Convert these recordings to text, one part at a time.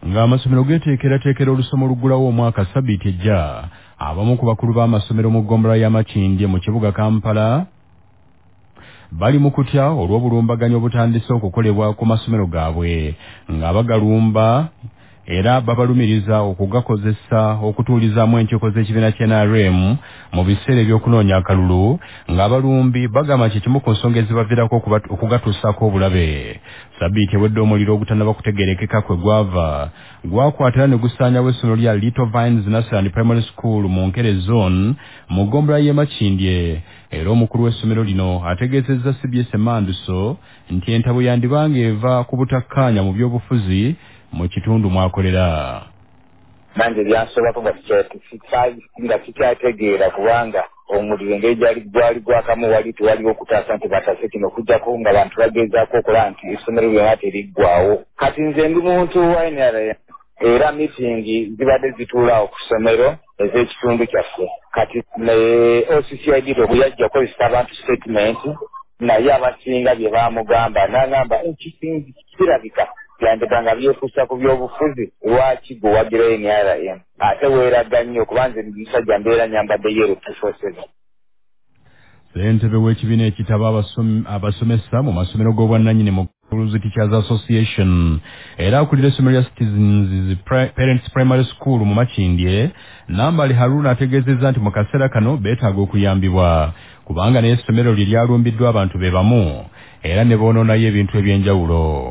ng'amasomero geeteekerateekera olusomo luggulawo omwaka ssabbiiti ejja abamu ku bakulu b'amasomero mu ggombolola ya Makindye mu kibuga Kampala bali mu kutya olw'obulumbaganyi obutandise okukolebwa ku masomero gaabwe nga bagalumba era babalumiriza okugakozesa okutuulizaamu enkyoko z'ekibiina ky'NRM mu biseera eby'okunoonya akalulu ng'abalumbi bagamba kye kimu ku nsonga ezibaviirako okugatuusaako obulabe. Ssabbiiti ewedde omuliro ogutannaba kutegeerekeka kwe gwava gwakwatira ne gusaanyawo essomero lya Little Vines Nursery and Primary School mu Nkere Zone mu ggombolola y'e Makindye. Era omukulu w'essomero lino ategeezezza CBS Manduso nti entabo yandibanga eva ku butakkaanya mu by'obufuzi mu kitundu mwakolera. Nange byansobako nga tikyategeera kubanga omuliro engeri gwali gwakamu wali tewaliwo okutaasa nti batase kino okuggyako nga bantu bagezaako okola nti essomero lyonna teriggwawo. Kati nze ndi muntu wa NRM era mitingi zibadde zituulaawo ku ssomero ez'ekitundu kyaffe. Kati OCCID bwe yajja kukozesa abantu statement naye abasinga bye baamugamba n'agamba ekisinzi kirabika byandibanga byekuusa ku by'obufuzi lwaki gwe wagirayo NRM ate weeraga nnyo kubanze musajja mbeera nyambadde yeero 247. Ssentebe w'ekibiina ekitaba abasomesa mu masomero g'obwannannyini mu Teachers Association era akulira essomero lya Citizens Parents Primary School mu Makindye Nambali Haruna ategeezezza nti mu kaseera kano beetaaga okuyambibwa kubanga n'essomero lye lyalumbiddwa abantu be bamu era ne boonoonayo ebintu eby'enjawulo.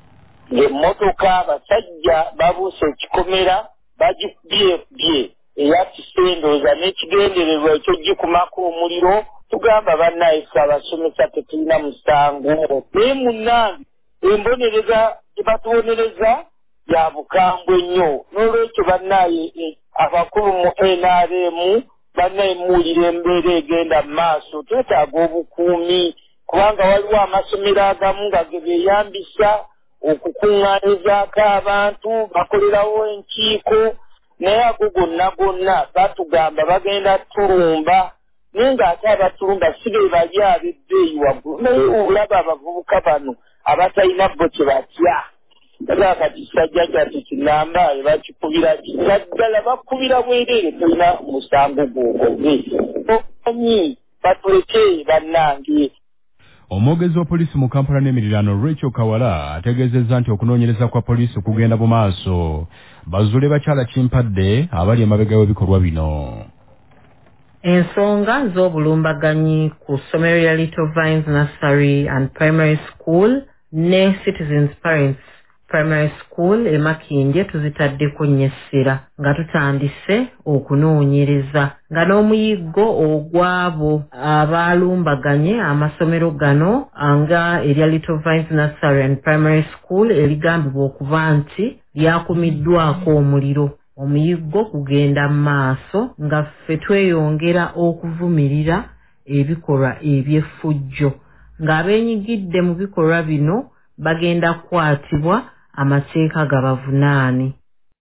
Emmotoka abasajja babuuse ekikomera bagikubyebye eya kisendooza n'ekigendererwa ekyo gikumako omuliro. Tugamba bannayisa abasomesa tetulina musango naye munnange embonereza gyebatubonereza ya bukambwe nnyo. N'olwekyo bannaye abakulu mu NRM bannaye muwulira embeera egenda mu maaso twetaaga obukuumi kubanga waliwo amasomero agamu nga ge beeyambisa okukuŋŋaanyizaako abantu bakolerawo enkiiko naye ago gonna batugamba bagenda tulumba naye ng'ate abatulumba si be bali ab'ebbeeyi waggulu naye olaba abavubuka bano abatalina bo kye batya era kati kisajja kyati kinambaye bakikubira kisaddala bakubira bwereere tulina musango gwokoze omanyi batuleke bannange. Omwogezi wa poliisi mu Kampala n'emiriraano Rachel Kawala ategeezezza nti okunoonyereza kwa poliisi kugenda mu maaso bazuule bakyala kimpadde abali emabega w'ebikolwa bino. Ensonga z'obulumbaganyi ku ssomero lya Little Vines Nursery and Primary School ne Citizens Parents Primary School e Makindye tuzitaddeko nnyo essira nga tutandise okunoonyereza nga n'omuyiggo ogw'abo abaalumbaganye amasomero gano nga erya Little Vines Nursery and Primary School erigambibwa okuba nti lyakumiddwako omuliro. Omuyiggo kugenda mu maaso nga ffe tweyongera okuvumirira ebikolwa eby'effujjo ng'abeenyigidde mu bikolwa bino bagenda kukwatibwa amateeka gabavunaane.